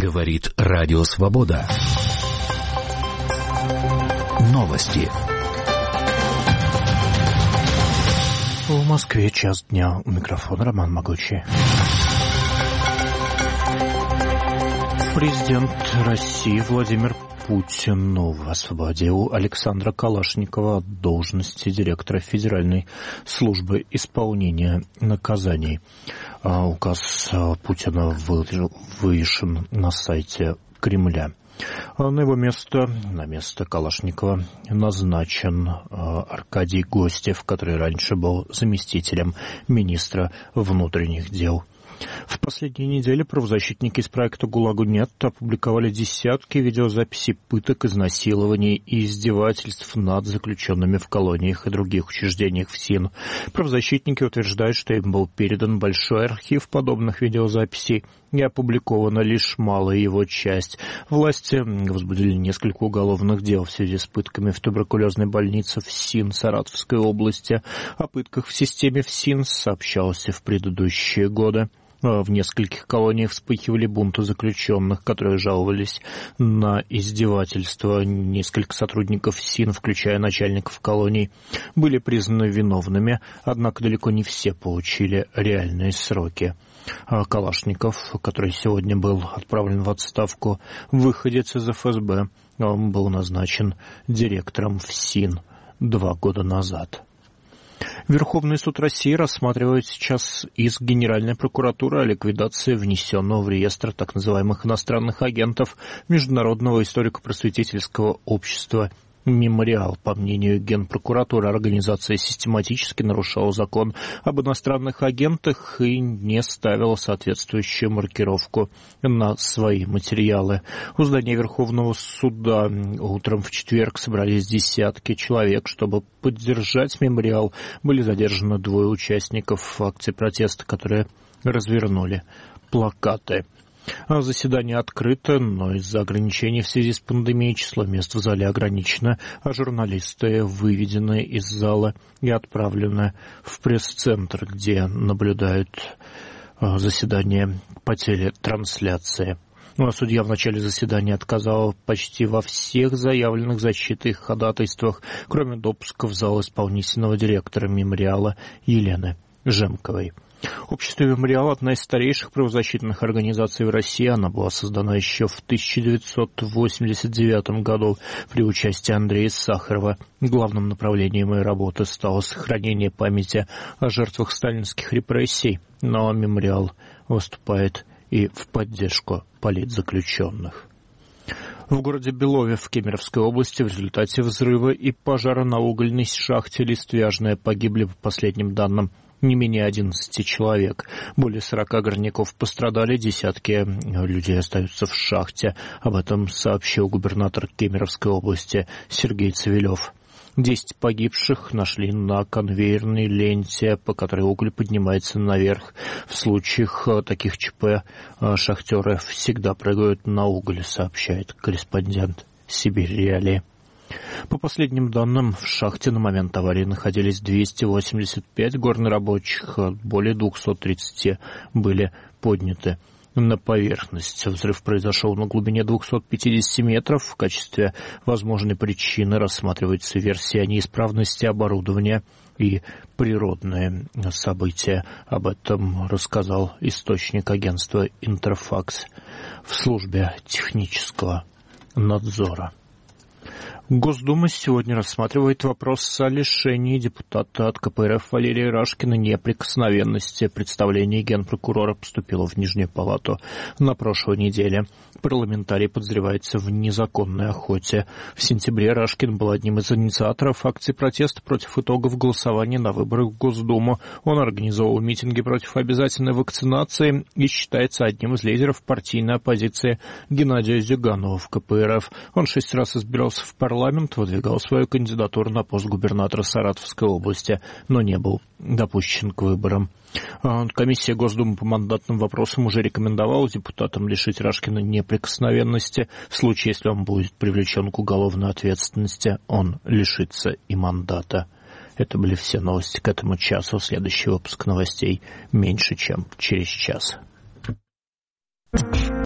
Говорит Радио Свобода. Новости. В Москве час дня. У микрофона Роман Могучий. Президент России Владимир Путин освободил Александра Калашникова от должности директора Федеральной службы исполнения наказаний. Указ Путина вывешен на сайте Кремля. На его место, на место Калашникова, назначен Аркадий Гостев, который раньше был заместителем министра внутренних дел. В последние недели правозащитники из проекта «ГУЛАГу нет» опубликовали десятки видеозаписей пыток, изнасилований и издевательств над заключенными в колониях и других учреждениях ФСИН. Правозащитники утверждают, что им был передан большой архив подобных видеозаписей, и опубликована лишь малая его часть. Власти возбудили несколько уголовных дел в связи с пытками в туберкулезной больнице ФСИН Саратовской области. О пытках в системе ФСИН сообщалось в предыдущие годы. В нескольких колониях вспыхивали бунты заключенных, которые жаловались на издевательства. Несколько сотрудников ФСИН, включая начальников колоний, были признаны виновными, однако далеко не все получили реальные сроки. Калашников, который сегодня был отправлен в отставку, выходец из ФСБ, он был назначен директором ФСИН 2 года назад. Верховный суд России рассматривает сейчас иск Генеральной прокуратуры о ликвидации внесенного в реестр так называемых иностранных агентов Международного историко-просветительского общества «Мемориал». По мнению Генпрокуратуры, организация систематически нарушала закон об иностранных агентах и не ставила соответствующую маркировку на свои материалы. У здания Верховного суда утром в четверг собрались десятки человек, чтобы поддержать «Мемориал». Были задержаны 2 участников акции протеста, которые развернули плакаты. Заседание открыто, но из-за ограничений в связи с пандемией число мест в зале ограничено, а журналисты выведены из зала и отправлены в пресс-центр, где наблюдают заседание по телетрансляции. Судья в начале заседания отказал почти во всех заявленных защитой ходатайствах, кроме допуска в зал исполнительного директора «Мемориала» Елены Жемковой. Общество «Мемориал» — одна из старейших правозащитных организаций в России. Она была создана еще в 1989 году при участии Андрея Сахарова. Главным направлением моей работы стало сохранение памяти о жертвах сталинских репрессий. Но «Мемориал» выступает и в поддержку политзаключенных. В городе Белове в Кемеровской области в результате взрыва и пожара на угольной шахте Листвяжная погибли, по последним данным, не менее 11 человек. Более 40 горняков пострадали, десятки людей остаются в шахте. Об этом сообщил губернатор Кемеровской области Сергей Цивилев. 10 погибших нашли на конвейерной ленте, по которой уголь поднимается наверх. В случаях таких ЧП шахтеры всегда прыгают на уголь, сообщает корреспондент «Сибирь Реалии». По последним данным, в шахте на момент аварии находились 285 горнорабочих, более 230 были подняты на поверхность. Взрыв произошел на глубине 250 метров. В качестве возможной причины рассматривается версия неисправности оборудования и природные события. Об этом рассказал источник агентства «Интерфакс» в службе технического надзора. Госдума сегодня рассматривает вопрос о лишении депутата от КПРФ Валерия Рашкина неприкосновенности. Представление Генпрокурора поступило в Нижнюю палату на прошлой неделе. Парламентарий подозревается в незаконной охоте. В сентябре Рашкин был одним из инициаторов акции протеста против итогов голосования на выборах в Госдуму. Он организовал митинги против обязательной вакцинации и считается одним из лидеров партийной оппозиции Геннадия Зюганова в КПРФ. Он 6 раз избирался в парламент, выдвигал свою кандидатуру на пост губернатора Саратовской области, но не был допущен к выборам. Комиссия Госдумы по мандатным вопросам уже рекомендовала депутатам лишить Рашкина неприкосновенности. В случае, если он будет привлечен к уголовной ответственности, он лишится и мандата. Это были все новости к этому часу. Следующий выпуск новостей меньше, чем через час.